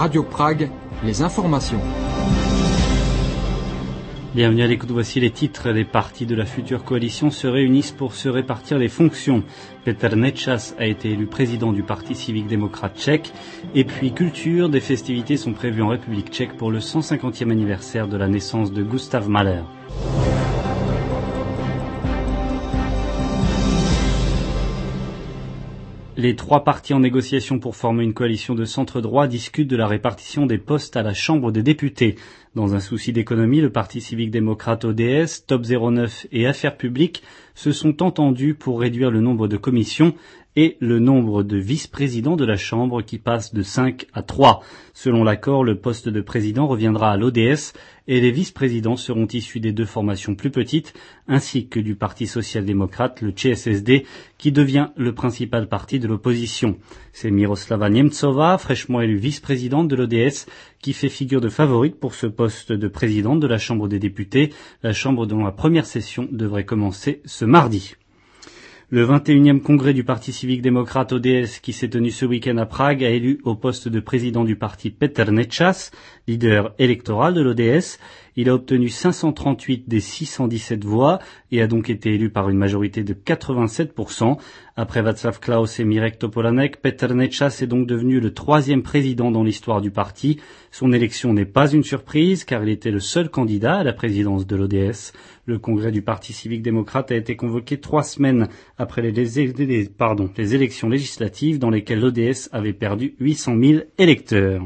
Radio Prague, les informations. Bienvenue à l'écoute, voici les titres. Les partis de la future coalition se réunissent pour se répartir les fonctions. Petr Nečas a été élu président du Parti civique démocrate tchèque. Et puis culture, des festivités sont prévues en République tchèque pour le 150e anniversaire de la naissance de Gustav Mahler. Les trois partis en négociation pour former une coalition de centre-droit discutent de la répartition des postes à la Chambre des députés. Dans un souci d'économie, le Parti civique démocrate ODS, Top 09 et Affaires publiques se sont entendus pour réduire le nombre de commissions et le nombre de vice-présidents de la Chambre qui passe de 5 à 3. Selon l'accord, le poste de président reviendra à l'ODS et les vice-présidents seront issus des deux formations plus petites, ainsi que du Parti social-démocrate, le CSSD, qui devient le principal parti de l'opposition. C'est Miroslava Nemcová, fraîchement élue vice-présidente de l'ODS, qui fait figure de favorite pour ce poste de présidente de la Chambre des députés, la Chambre dont la première session devrait commencer ce mardi. Le 21e congrès du Parti civique démocrate ODS qui s'est tenu ce week-end à Prague a élu au poste de président du parti Petr Nečas, leader électoral de l'ODS. Il a obtenu 538 des 617 voix et a donc été élu par une majorité de 87%. Après Václav Klaus et Mirek Topolánek, Petr Nečas est donc devenu le troisième président dans l'histoire du parti. Son élection n'est pas une surprise car il était le seul candidat à la présidence de l'ODS. Le congrès du Parti civique démocrate a été convoqué 3 semaines après les élections législatives dans lesquelles l'ODS avait perdu 800 000 électeurs.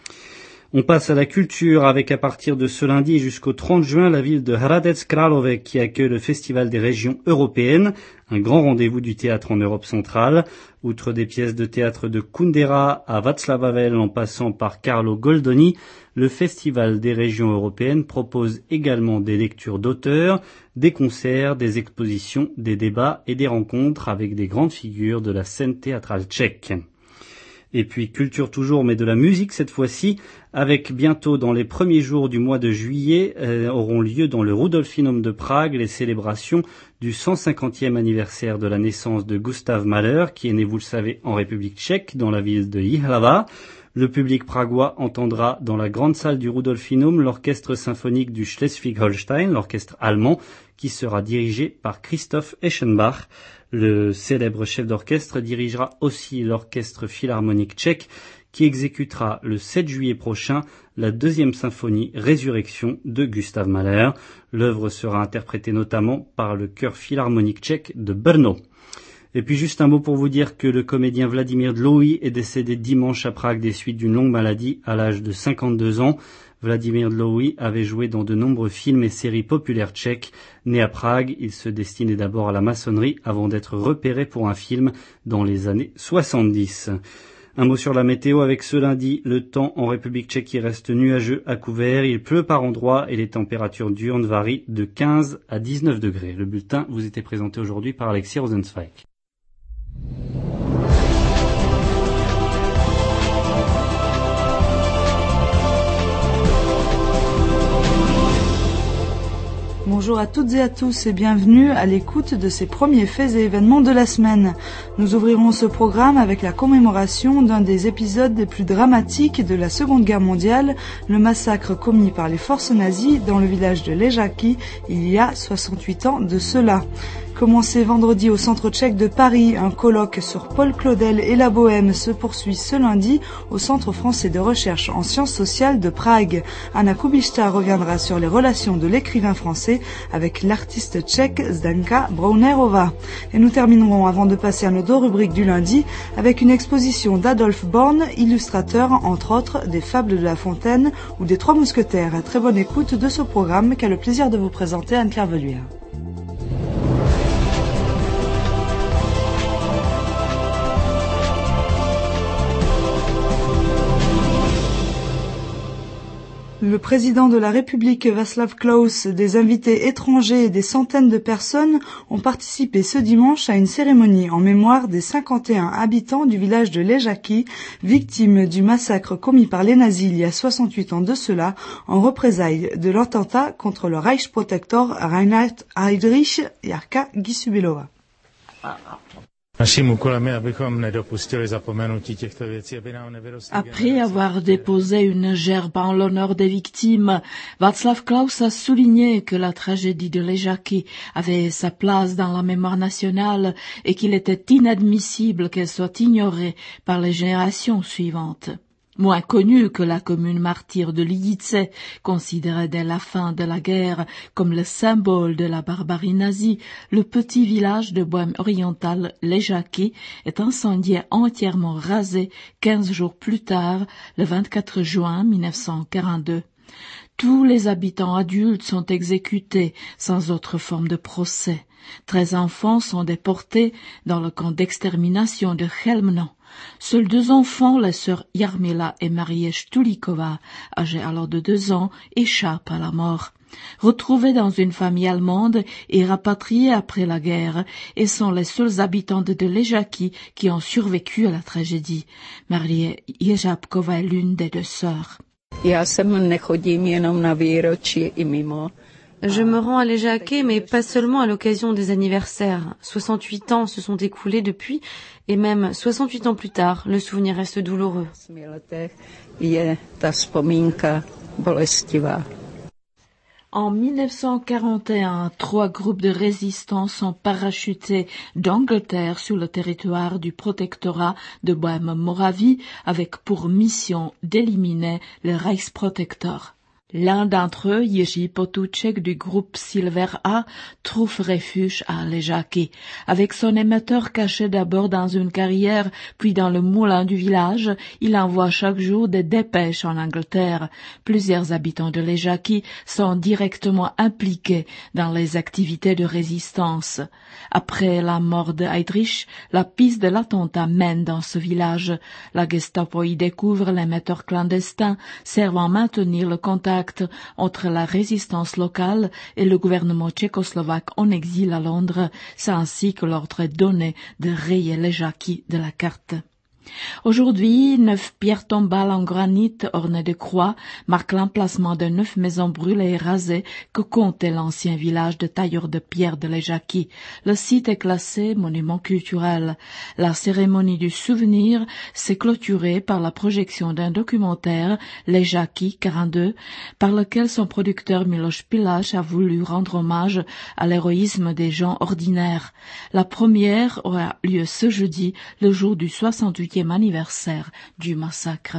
On passe à la culture avec à partir de ce lundi jusqu'au 30 juin la ville de Hradec Králové qui accueille le Festival des régions européennes, un grand rendez-vous du théâtre en Europe centrale. Outre des pièces de théâtre de Kundera à Václav Havel en passant par Carlo Goldoni, le Festival des régions européennes propose également des lectures d'auteurs, des concerts, des expositions, des débats et des rencontres avec des grandes figures de la scène théâtrale tchèque. Et puis culture toujours, mais de la musique cette fois-ci, avec bientôt dans les premiers jours du mois de juillet auront lieu dans le Rudolfinum de Prague les célébrations du 150e anniversaire de la naissance de Gustav Mahler, qui est né, vous le savez, en République tchèque, dans la ville de Jihlava. Le public pragois entendra dans la grande salle du Rudolfinum l'orchestre symphonique du Schleswig-Holstein, l'orchestre allemand, qui sera dirigé par Christoph Eschenbach. Le célèbre chef d'orchestre dirigera aussi l'orchestre philharmonique tchèque qui exécutera le 7 juillet prochain la deuxième symphonie Résurrection de Gustav Mahler. L'œuvre sera interprétée notamment par le chœur philharmonique tchèque de Brno. Et puis juste un mot pour vous dire que le comédien Vladimír Dlouhý est décédé dimanche à Prague des suites d'une longue maladie à l'âge de 52 ans. Vladimír Dlouhý avait joué dans de nombreux films et séries populaires tchèques. Né à Prague, il se destinait d'abord à la maçonnerie avant d'être repéré pour un film dans les années 70. Un mot sur la météo avec ce lundi. Le temps en République tchèque qui reste nuageux à couvert. Il pleut par endroits et les températures diurnes varient de 15 à 19 degrés. Le bulletin vous était présenté aujourd'hui par Alexis Rosenzweig. Bonjour à toutes et à tous et bienvenue à l'écoute de ces premiers faits et événements de la semaine. Nous ouvrirons ce programme avec la commémoration d'un des épisodes les plus dramatiques de la Seconde Guerre mondiale, le massacre commis par les forces nazies dans le village de Ležáky il y a 68 ans de cela. Commencé vendredi au centre tchèque de Paris, un colloque sur Paul Claudel et la Bohème se poursuit ce lundi au Centre français de recherche en sciences sociales de Prague. Anna Kubišta reviendra sur les relations de l'écrivain français avec l'artiste tchèque Zdenka Braunerova. Et nous terminerons, avant de passer à nos deux rubriques du lundi, avec une exposition d'Adolphe Born, illustrateur entre autres des Fables de La Fontaine ou des Trois Mousquetaires. Très bonne écoute de ce programme qu'a le plaisir de vous présenter Anne-Claire Veluire. Le président de la République, Václav Klaus, des invités étrangers et des centaines de personnes ont participé ce dimanche à une cérémonie en mémoire des 51 habitants du village de Ležáky, victimes du massacre commis par les nazis il y a 68 ans de cela, en représailles de l'attentat contre le Reichsprotektor Reinhard Heydrich Jarka Gusubelova. Après avoir déposé une gerbe en l'honneur des victimes, Václav Klaus a souligné que la tragédie de Ležáky avait sa place dans la mémoire nationale et qu'il était inadmissible qu'elle soit ignorée par les générations suivantes. Moins connu que la commune martyre de Lidice, considérée dès la fin de la guerre comme le symbole de la barbarie nazie, le petit village de Bohême orientale Ležáky est incendié entièrement rasé 15 jours plus tard, le 24 juin 1942. Tous les habitants adultes sont exécutés sans autre forme de procès. 13 enfants sont déportés dans le camp d'extermination de Chełmno. Seuls 2 enfants, les sœurs Jarmila et Marie Štulikova, âgées alors de 2 ans, échappent à la mort. Retrouvés dans une famille allemande et rapatriés après la guerre, et sont les seuls habitants de Ležáky qui ont survécu à la tragédie. Marie Ježábková est l'une des 2 sœurs. Je me rends à Ležáky, mais pas seulement à l'occasion des anniversaires. 68 ans se sont écoulés depuis, et même 68 ans plus tard, le souvenir reste douloureux. En 1941, 3 groupes de résistants sont parachutés d'Angleterre sur le territoire du protectorat de Bohême-Moravie avec pour mission d'éliminer le Reichsprotektor. L'un d'entre eux, Jiří Potůček du groupe Silver A, trouve refuge à Ležáky. Avec son émetteur caché d'abord dans une carrière, puis dans le moulin du village, il envoie chaque jour des dépêches en Angleterre. Plusieurs habitants de Ležáky sont directement impliqués dans les activités de résistance. Après la mort de Heydrich, la piste de l'attentat mène dans ce village. La Gestapo y découvre l'émetteur clandestin servant à maintenir le contact entre la résistance locale et le gouvernement tchécoslovaque en exil à Londres. C'est ainsi que l'ordre est donné de rayer Ležáky de la carte. Aujourd'hui, 9 pierres tombales en granit ornées de croix marquent l'emplacement de 9 maisons brûlées et rasées que comptait l'ancien village de tailleurs de pierre de Ležáky. Le site est classé monument culturel. La cérémonie du souvenir s'est clôturée par la projection d'un documentaire, Ležáky 42, par lequel son producteur Miloš Pilař a voulu rendre hommage à l'héroïsme des gens ordinaires. La première aura lieu ce jeudi, le jour du 68e anniversaire du massacre.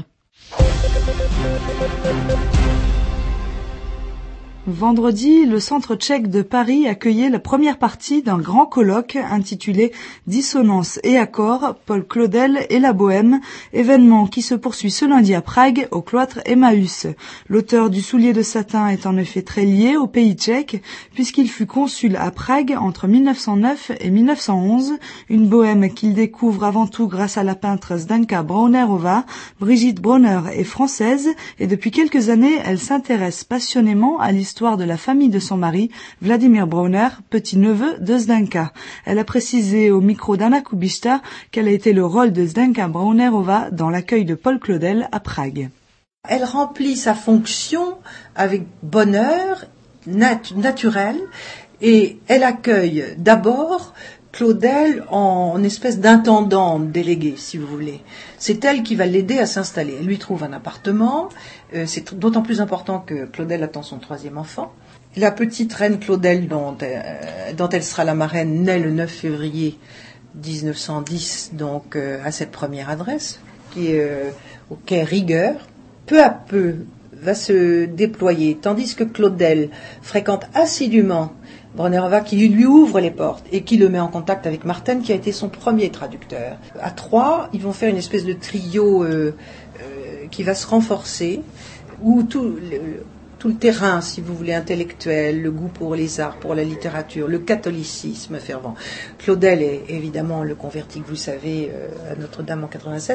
Vendredi, le Centre tchèque de Paris accueillait la première partie d'un grand colloque intitulé Dissonance et accords, Paul Claudel et la Bohême, événement qui se poursuit ce lundi à Prague, au cloître Emmaüs. L'auteur du soulier de satin est en effet très lié au pays tchèque, puisqu'il fut consul à Prague entre 1909 et 1911, une Bohême qu'il découvre avant tout grâce à la peintre Zdenka Braunerova. Brigitte Brauner est française et depuis quelques années, elle s'intéresse passionnément à l'histoire de la famille de son mari, Vladimir Brauner, petit-neveu de Zdenka. Elle a précisé au micro d'Anna Kubista quel a été le rôle de Zdenka Braunerova dans l'accueil de Paul Claudel à Prague. Elle remplit sa fonction avec bonheur naturel et elle accueille d'abord Claudel en espèce d'intendant délégué, si vous voulez. C'est elle qui va l'aider à s'installer. Elle lui trouve un appartement. C'est d'autant plus important que Claudel attend son 3e enfant. La petite reine Claudel, dont elle sera la marraine, naît le 9 février 1910, donc à cette première adresse, qui est au quai Rigueur. Peu à peu va se déployer, tandis que Claudel fréquente assidûment Braunerova qui lui ouvre les portes et qui le met en contact avec Martin qui a été son premier traducteur. À 3, ils vont faire une espèce de trio qui va se renforcer, où tout le terrain, si vous voulez, intellectuel, le goût pour les arts, pour la littérature, le catholicisme fervent. Claudel est évidemment le converti que vous savez à Notre-Dame en 87.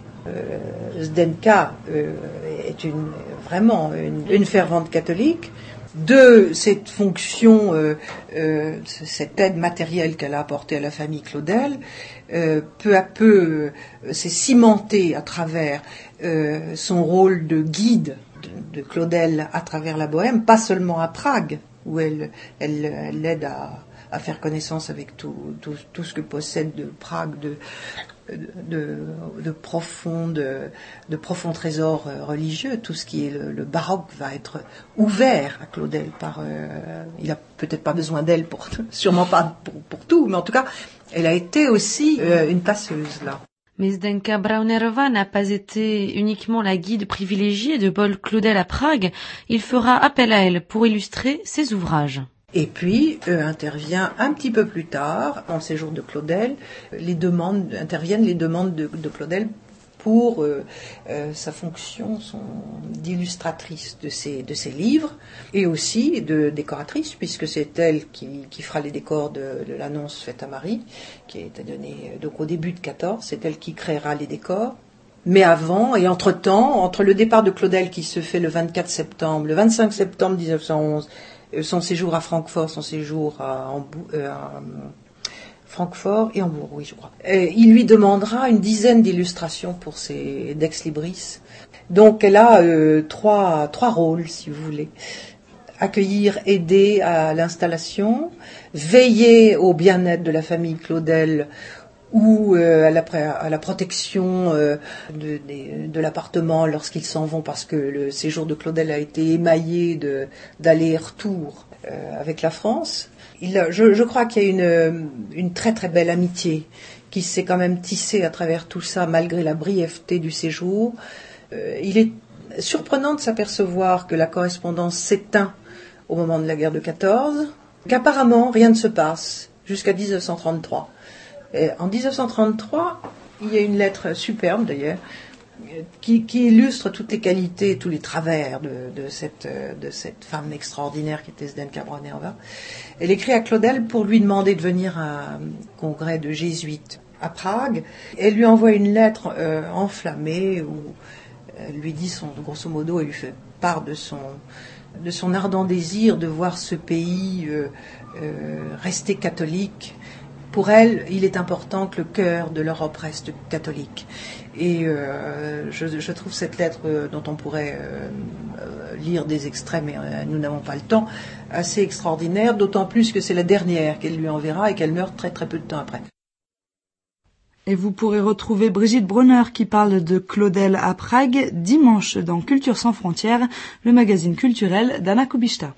Zdenka est vraiment une fervente catholique. De cette fonction, cette aide matérielle qu'elle a apportée à la famille Claudel, peu à peu s'est cimentée à travers son rôle de guide de Claudel à travers la Bohême, pas seulement à Prague, où elle l'aide à faire connaissance avec tout ce que possède de Prague, de profonds trésors religieux. Tout ce qui est le baroque va être ouvert à Claudel il a peut-être pas besoin d'elle sûrement pas pour tout, mais en tout cas, elle a été aussi une passeuse là. Mais Zdenka Braunerova n'a pas été uniquement la guide privilégiée de Paul Claudel à Prague. Il fera appel à elle pour illustrer ses ouvrages. Et puis intervient un petit peu plus tard, en séjour de Claudel, interviennent les demandes de Claudel pour sa fonction d'illustratrice de ses livres et aussi de décoratrice, puisque c'est elle qui fera les décors de l'annonce faite à Marie, qui a été donnée donc au début de 14. C'est elle qui créera les décors. Mais avant et entre-temps, entre le départ de Claudel qui se fait le 25 septembre 1911, son séjour à Francfort, son séjour à Francfort et Hambourg, oui, je crois. Il lui demandera une dizaine d'illustrations pour ses Dex Libris. Donc elle a trois rôles, si vous voulez. Accueillir, aider à l'installation, veiller au bien-être de la famille Claudel ou à la protection de l'appartement lorsqu'ils s'en vont, parce que le séjour de Claudel a été émaillé d'aller-retour avec la France. Je crois qu'il y a une très très belle amitié qui s'est quand même tissée à travers tout ça, malgré la brièveté du séjour. Il est surprenant de s'apercevoir que la correspondance s'éteint au moment de la guerre de 14, qu'apparemment rien ne se passe jusqu'à 1933. En 1933, il y a une lettre superbe d'ailleurs, qui illustre toutes les qualités, tous les travers de cette femme extraordinaire qui était Zdenka Braunerova. Elle écrit à Claudel pour lui demander de venir à un congrès de jésuites à Prague. Elle lui envoie une lettre enflammée où elle lui dit, grosso modo, elle lui fait part de son ardent désir de voir ce pays rester catholique. Pour elle, il est important que le cœur de l'Europe reste catholique. Et je trouve cette lettre, dont on pourrait lire des extraits, mais nous n'avons pas le temps, assez extraordinaire, d'autant plus que c'est la dernière qu'elle lui enverra et qu'elle meurt très très peu de temps après. Et vous pourrez retrouver Brigitte Brunner qui parle de Claudel à Prague dimanche dans Culture sans frontières, le magazine culturel d'Anna Kubishta.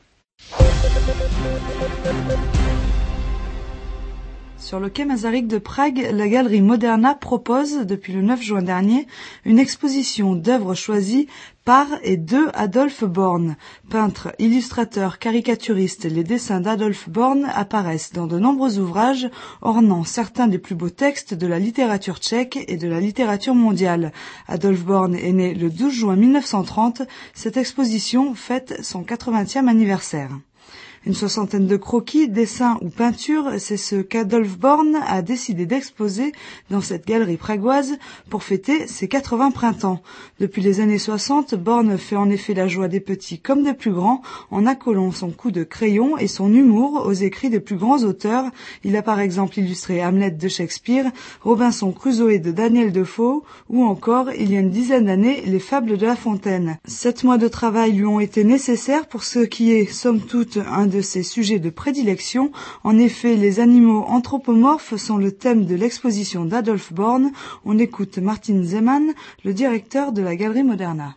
Sur le quai Masaryk de Prague, la galerie Moderna propose, depuis le 9 juin dernier, une exposition d'œuvres choisies par et de Adolf Born. Peintre, illustrateur, caricaturiste, les dessins d'Adolf Born apparaissent dans de nombreux ouvrages ornant certains des plus beaux textes de la littérature tchèque et de la littérature mondiale. Adolf Born est né le 12 juin 1930. Cette exposition fête son 80e anniversaire. Une soixantaine de croquis, dessins ou peintures, c'est ce qu'Adolf Born a décidé d'exposer dans cette galerie pragoise pour fêter ses 80 printemps. Depuis les années 60, Born fait en effet la joie des petits comme des plus grands en accolant son coup de crayon et son humour aux écrits des plus grands auteurs. Il a par exemple illustré Hamlet de Shakespeare, Robinson Crusoe de Daniel Defoe ou encore, il y a une dizaine d'années, les Fables de La Fontaine. 7 mois de travail lui ont été nécessaires pour ce qui est, somme toute, un de ses sujets de prédilection. En effet, les animaux anthropomorphes sont le thème de l'exposition d'Adolf Born. On écoute Martin Zeman, le directeur de la Galerie Moderna.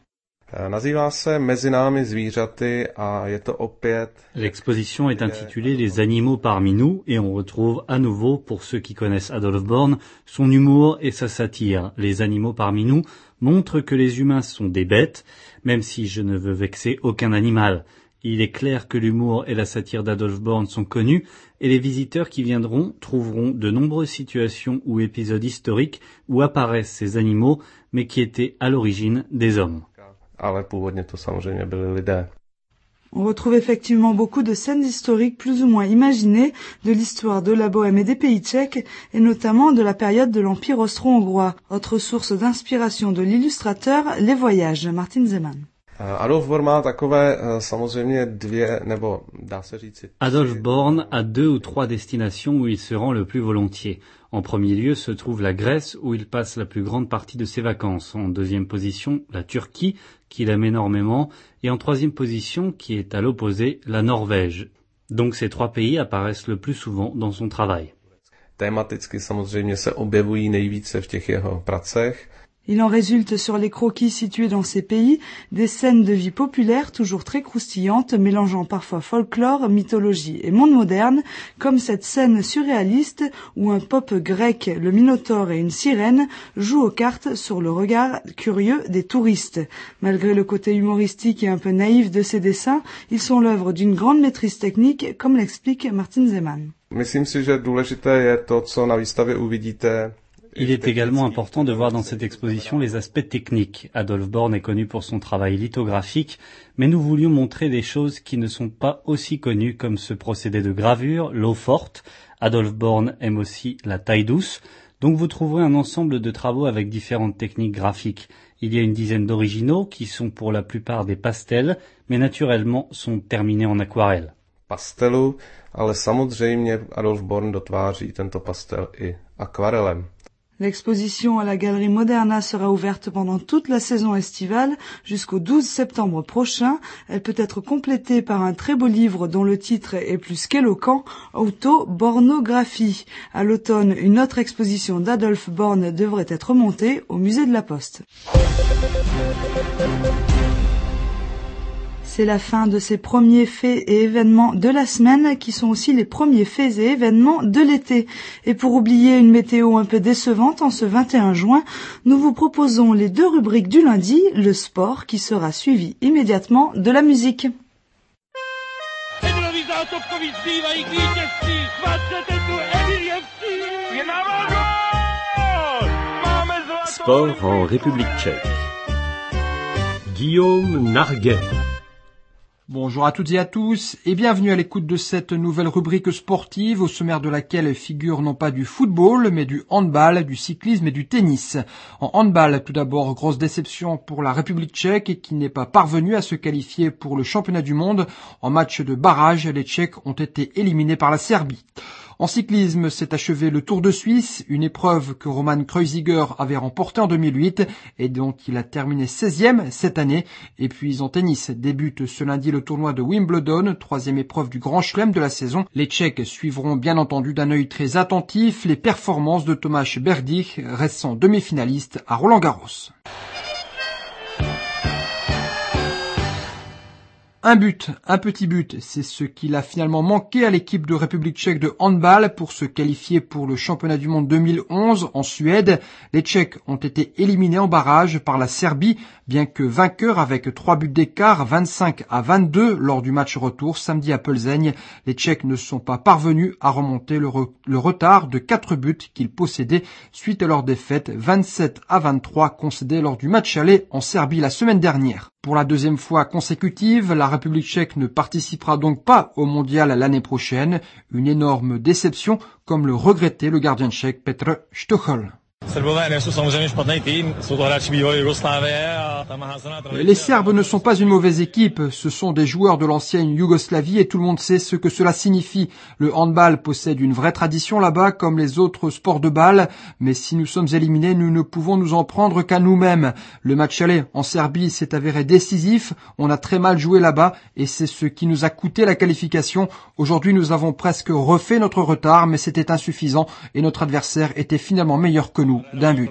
L'exposition est intitulée Les animaux parmi nous et on retrouve à nouveau, pour ceux qui connaissent Adolf Born, son humour et sa satire. Les animaux parmi nous montrent que les humains sont des bêtes, même si je ne veux vexer aucun animal. Il est clair que l'humour et la satire d'Adolf Born sont connus et les visiteurs qui viendront trouveront de nombreuses situations ou épisodes historiques où apparaissent ces animaux mais qui étaient à l'origine des hommes. On retrouve effectivement beaucoup de scènes historiques plus ou moins imaginées de l'histoire de la Bohème et des pays tchèques et notamment de la période de l'Empire austro-hongrois. Autre source d'inspiration de l'illustrateur, les voyages. Martin Zeman. Adolf Born a 2 ou 3 destinations où il se rend le plus volontiers. En premier lieu se trouve la Grèce où il passe la plus grande partie de ses vacances. En deuxième position, la Turquie, qu'il aime énormément. Et en troisième position, qui est à l'opposé, la Norvège. Donc ces 3 pays apparaissent le plus souvent dans son travail. Tematicky samozřejmě se objevují nejvíce v těch jeho pracech. Il en résulte sur les croquis situés dans ces pays des scènes de vie populaire toujours très croustillantes, mélangeant parfois folklore, mythologie et monde moderne, comme cette scène surréaliste où un pop grec, le Minotaure et une sirène jouent aux cartes sur le regard curieux des touristes. Malgré le côté humoristique et un peu naïf de ces dessins, ils sont l'œuvre d'une grande maîtrise technique, comme l'explique Martin Zeman. Myslím si, že důležité je to, co na výstavě uvidíte. Il est également important de voir dans cette exposition les aspects techniques. Adolf Born est connu pour son travail lithographique, mais nous voulions montrer des choses qui ne sont pas aussi connues comme ce procédé de gravure, l'eau forte. Adolf Born aime aussi la taille douce, donc vous trouverez un ensemble de travaux avec différentes techniques graphiques. Il y a une dizaine d'originaux qui sont pour la plupart des pastels, mais naturellement sont terminés en aquarelle. Pastelu, ale samozřejmě Adolf Born dotváří tento pastel i akvarelem. L'exposition à la Galerie Moderna sera ouverte pendant toute la saison estivale jusqu'au 12 septembre prochain. Elle peut être complétée par un très beau livre dont le titre est plus qu'éloquent, Autobornographie. À l'automne, une autre exposition d'Adolf Born devrait être montée au musée de la Poste. C'est la fin de ces premiers faits et événements de la semaine qui sont aussi les premiers faits et événements de l'été. Et pour oublier une météo un peu décevante en ce 21 juin, nous vous proposons les 2 rubriques du lundi, le sport qui sera suivi immédiatement de la musique. Sport en République tchèque. Guillaume Narguet. Bonjour à toutes et à tous et bienvenue à l'écoute de cette nouvelle rubrique sportive au sommaire de laquelle figure non pas du football mais du handball, du cyclisme et du tennis. En handball, tout d'abord, grosse déception pour la République tchèque et qui n'est pas parvenue à se qualifier pour le championnat du monde. En match de barrage, les Tchèques ont été éliminés par la Serbie. En cyclisme, s'est achevé le Tour de Suisse, une épreuve que Roman Kreuziger avait remportée en 2008 et dont il a terminé 16e cette année. Et puis en tennis, débute ce lundi le tournoi de Wimbledon, 3e épreuve du Grand Chelem de la saison. Les Tchèques suivront bien entendu d'un œil très attentif les performances de Tomáš Berdych, récent demi-finaliste à Roland-Garros. Un but, un petit but, c'est ce qu'il a finalement manqué à l'équipe de République tchèque de handball pour se qualifier pour le championnat du monde 2011 en Suède. Les Tchèques ont été éliminés en barrage par la Serbie, bien que vainqueurs avec 3 buts d'écart, 25-22 lors du match retour samedi à Plzeň. Les Tchèques ne sont pas parvenus à remonter le retard de 4 buts qu'ils possédaient suite à leur défaite 27-23 concédée lors du match aller en Serbie la semaine dernière. Pour la 2e fois consécutive, la République tchèque ne participera donc pas au mondial l'année prochaine. Une énorme déception, comme le regrettait le gardien tchèque Petr Stochel. Les Serbes ne sont pas une mauvaise équipe, ce sont des joueurs de l'ancienne Yougoslavie et tout le monde sait ce que cela signifie. Le handball possède une vraie tradition là-bas comme les autres sports de balle, mais si nous sommes éliminés, nous ne pouvons nous en prendre qu'à nous-mêmes. Le match aller en Serbie s'est avéré décisif, on a très mal joué là-bas et c'est ce qui nous a coûté la qualification. Aujourd'hui, nous avons presque refait notre retard, mais c'était insuffisant et notre adversaire était finalement meilleur que nous. D'un but.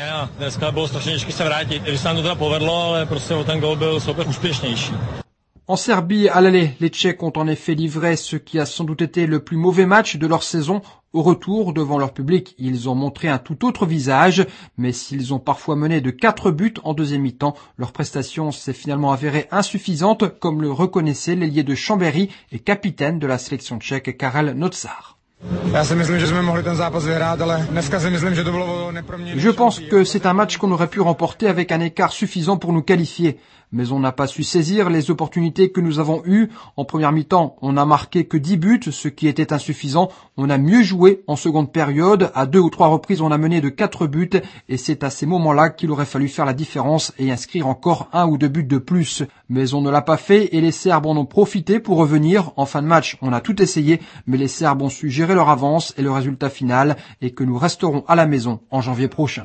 En Serbie, à l'aller, les Tchèques ont en effet livré ce qui a sans doute été le plus mauvais match de leur saison. Au retour, devant leur public, ils ont montré un tout autre visage, mais s'ils ont parfois mené de 4 buts en 2e mi-temps, leur prestation s'est finalement avérée insuffisante, comme le reconnaissait l'ailier de Chambéry et capitaine de la sélection tchèque Karel Notsar. Je pense que c'est un match qu'on aurait pu remporter avec un écart suffisant pour nous qualifier. Mais on n'a pas su saisir les opportunités que nous avons eues. En première mi-temps, on n'a marqué que 10 buts, ce qui était insuffisant. On a mieux joué en seconde période. À 2 ou 3 reprises, on a mené de 4 buts. Et c'est à ces moments-là qu'il aurait fallu faire la différence et inscrire encore 1 ou 2 buts de plus. Mais on ne l'a pas fait et les Serbes en ont profité pour revenir. En fin de match, on a tout essayé, mais les Serbes ont su gérer leur avance et le résultat final est que nous resterons à la maison en janvier prochain.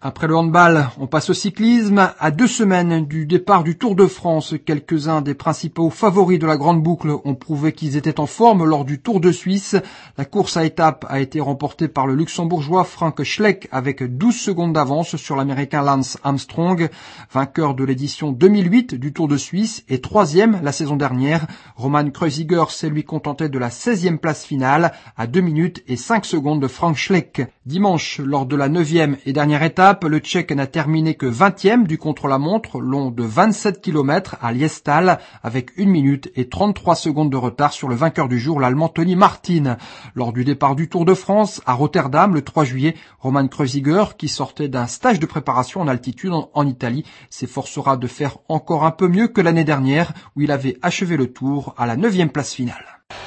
Après le handball, on passe au cyclisme. À 2 semaines du départ du Tour de France, quelques-uns des principaux favoris de la grande boucle ont prouvé qu'ils étaient en forme lors du Tour de Suisse. La course à étapes a été remportée par le luxembourgeois Frank Schleck avec 12 secondes d'avance sur l'américain Lance Armstrong, vainqueur de l'édition 2008 du Tour de Suisse et 3e la saison dernière. Roman Kreuziger s'est lui contenté de la 16e place finale à 2 minutes et 5 secondes de Frank Schleck. Dimanche, lors de la 9e et dernière étape, le Tchèque n'a terminé que 20e du contre-la-montre, long de 27 km à Liestal, avec 1 minute et 33 secondes de retard sur le vainqueur du jour, l'Allemand Tony Martin. Lors du départ du Tour de France, à Rotterdam, le 3 juillet, Roman Kreuziger, qui sortait d'un stage de préparation en altitude en Italie, s'efforcera de faire encore un peu mieux que l'année dernière, où il avait achevé le Tour à la 9e place finale.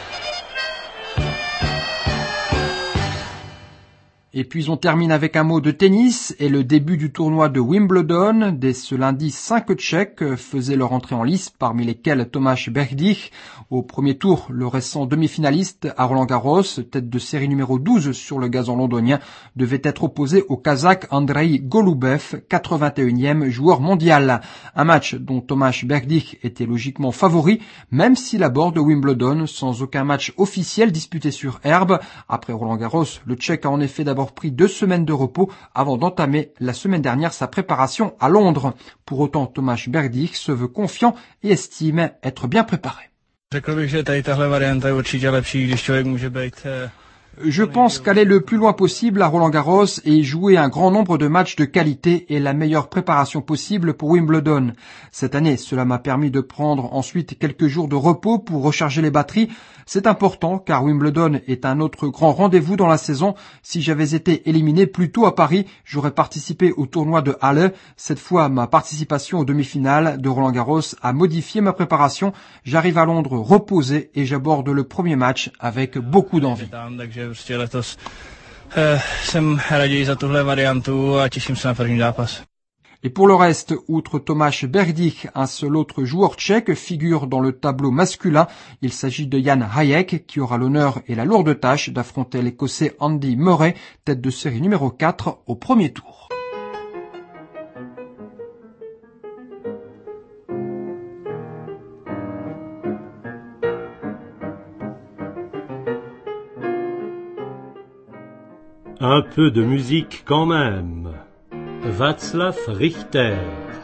Et puis on termine avec un mot de tennis et le début du tournoi de Wimbledon. Dès ce lundi, 5 Tchèques faisaient leur entrée en lice, parmi lesquels Tomáš Berdych. Au premier tour, le récent demi-finaliste à Roland-Garros, tête de série numéro 12 sur le gazon londonien, devait être opposé au Kazakh Andrei Golubev, 81e joueur mondial. Un match dont Tomáš Berdych était logiquement favori, même s'il aborde Wimbledon sans aucun match officiel disputé sur herbe. Après Roland-Garros, le Tchèque a en effet d'abord pris 2 semaines de repos avant d'entamer la semaine dernière sa préparation à Londres. Pour autant, Tomáš Berdych se veut confiant et estime être bien préparé. Je pense qu'aller le plus loin possible à Roland-Garros et jouer un grand nombre de matchs de qualité est la meilleure préparation possible pour Wimbledon. Cette année, cela m'a permis de prendre ensuite quelques jours de repos pour recharger les batteries. C'est important car Wimbledon est un autre grand rendez-vous dans la saison. Si j'avais été éliminé plus tôt à Paris, j'aurais participé au tournoi de Halle. Cette fois, ma participation aux demi-finales de Roland-Garros a modifié ma préparation. J'arrive à Londres reposé et j'aborde le premier match avec beaucoup d'envie. Et pour le reste, outre Tomáš Berdych, un seul autre joueur tchèque figure dans le tableau masculin. Il s'agit de Jan Hayek, qui aura l'honneur et la lourde tâche d'affronter l'Écossais Andy Murray, tête de série numéro 4, au premier tour. Un peu de musique quand même. Václav Richter.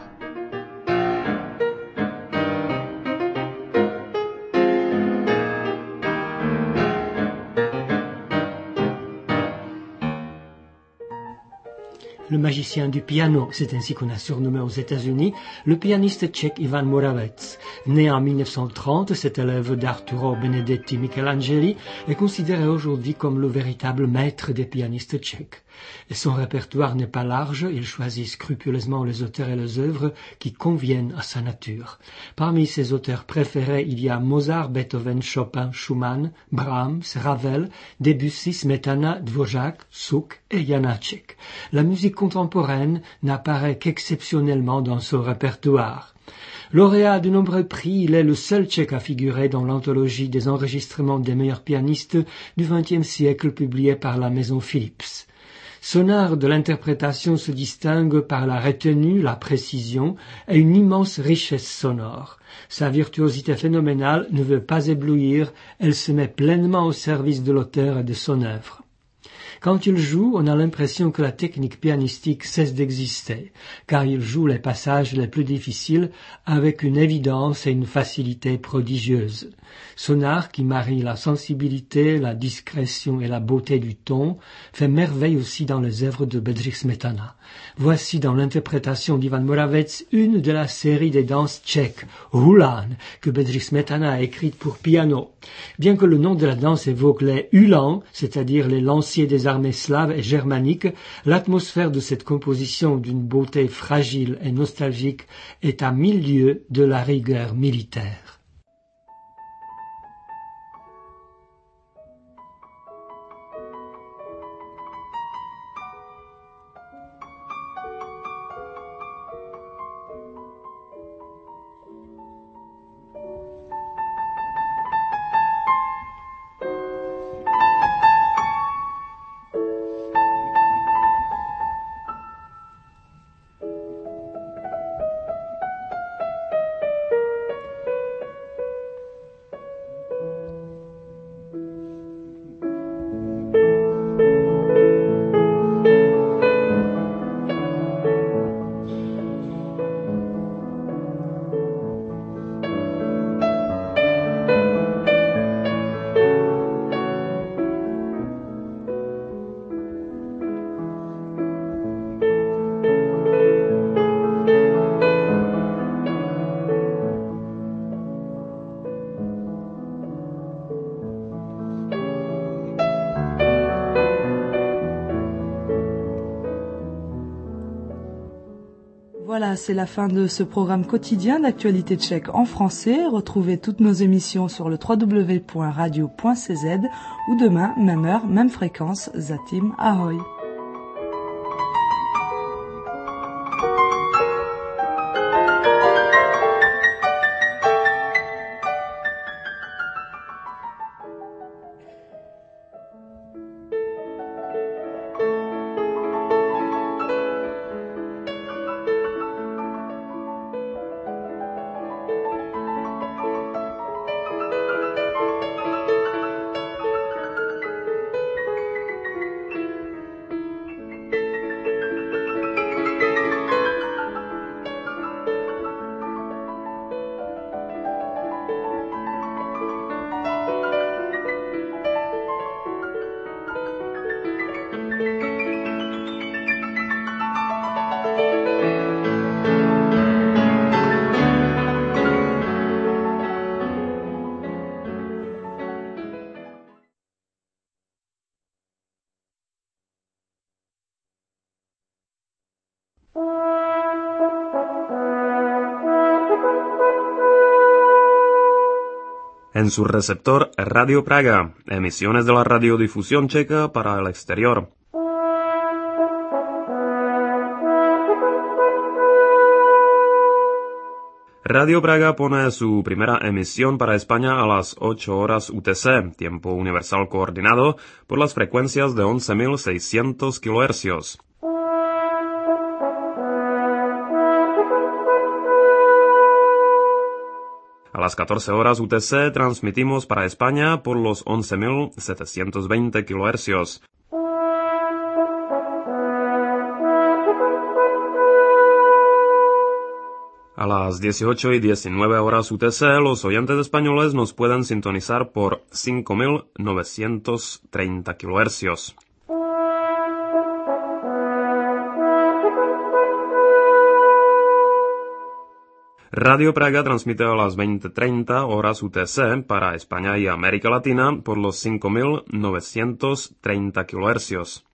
Le magicien du piano, c'est ainsi qu'on a surnommé aux États-Unis le pianiste tchèque Ivan Moravec. Né en 1930, cet élève d'Arturo Benedetti Michelangeli est considéré aujourd'hui comme le véritable maître des pianistes tchèques. Et son répertoire n'est pas large, il choisit scrupuleusement les auteurs et les œuvres qui conviennent à sa nature. Parmi ses auteurs préférés, il y a Mozart, Beethoven, Chopin, Schumann, Brahms, Ravel, Debussy, Smetana, Dvořák, Suk et Janáček. La musique contemporaine n'apparaît qu'exceptionnellement dans son répertoire. Lauréat de nombreux prix, il est le seul Tchèque à figurer dans l'anthologie des enregistrements des meilleurs pianistes du XXe siècle publiée par la maison Philips. Son art de l'interprétation se distingue par la retenue, la précision et une immense richesse sonore. Sa virtuosité phénoménale ne veut pas éblouir, elle se met pleinement au service de l'auteur et de son œuvre. Quand il joue, on a l'impression que la technique pianistique cesse d'exister, car il joue les passages les plus difficiles avec une évidence et une facilité prodigieuses. Son art, qui marie la sensibilité, la discrétion et la beauté du ton, fait merveille aussi dans les œuvres de Bedřich Smetana. Voici dans l'interprétation d'Ivan Moravec une de la série des danses tchèques, Hulan, que Bedřich Smetana a écrite pour piano. Bien que le nom de la danse évoque les Ulans, c'est-à-dire les lanciers des armées slaves et germaniques, l'atmosphère de cette composition d'une beauté fragile et nostalgique est à 1000 lieues de la rigueur militaire. Voilà, c'est la fin de ce programme quotidien d'actualité tchèque en français. Retrouvez toutes nos émissions sur le www.radio.cz ou demain, même heure, même fréquence. Zatim, ahoy! En su receptor Radio Praga, emisiones de la radiodifusión checa para el exterior. Radio Praga pone su primera emisión para España a las 8 horas UTC, tiempo universal coordinado, por las frecuencias de 11.600 kHz. A las 14 horas UTC transmitimos para España por los 11.720 kHz. A las 18 y 19 horas UTC, los oyentes españoles nos pueden sintonizar por 5.930 kHz. Radio Praga transmite a las 20:30 horas UTC para España y América Latina por los 5.930 kHz.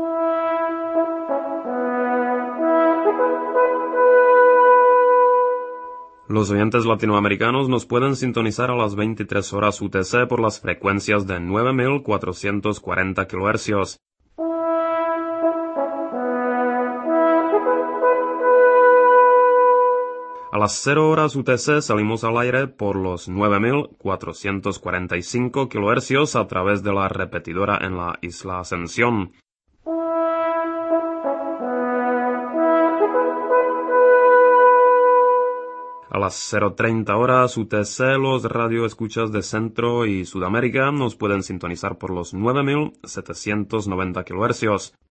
Los oyentes latinoamericanos nos pueden sintonizar a las 23 horas UTC por las frecuencias de 9.440 kHz. A las 0 horas UTC salimos al aire por los 9.445 kHz a través de la repetidora en la Isla Ascensión. A las 0:30 horas UTC, los radioescuchas de Centro y Sudamérica nos pueden sintonizar por los 9.790 kHz.